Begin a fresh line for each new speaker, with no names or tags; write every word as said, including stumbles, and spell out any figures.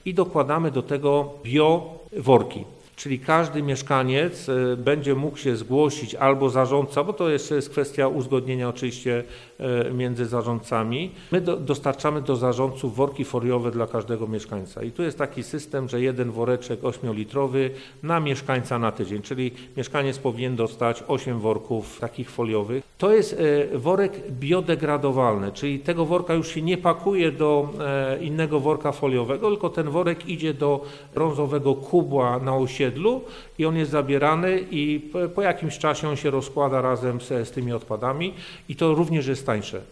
i dokładamy do tego bioworki. Czyli każdy mieszkaniec będzie mógł się zgłosić albo zarządca, bo to jeszcze jest kwestia uzgodnienia oczywiście między zarządcami. My do, dostarczamy do zarządców worki foliowe dla każdego mieszkańca. I tu jest taki system, że jeden woreczek ośmiolitrowy na mieszkańca na tydzień, czyli mieszkaniec powinien dostać osiem worków takich foliowych. To jest worek biodegradowalny, czyli tego worka już się nie pakuje do innego worka foliowego, tylko ten worek idzie do brązowego kubła na osiedlu i on jest zabierany i po jakimś czasie on się rozkłada razem z, z tymi odpadami i to również jest tańsze.